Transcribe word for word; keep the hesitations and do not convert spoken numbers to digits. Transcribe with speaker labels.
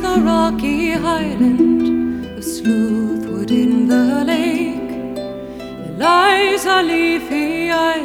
Speaker 1: the rocky highland of Sleuthwood in the lake. There lies a leafy island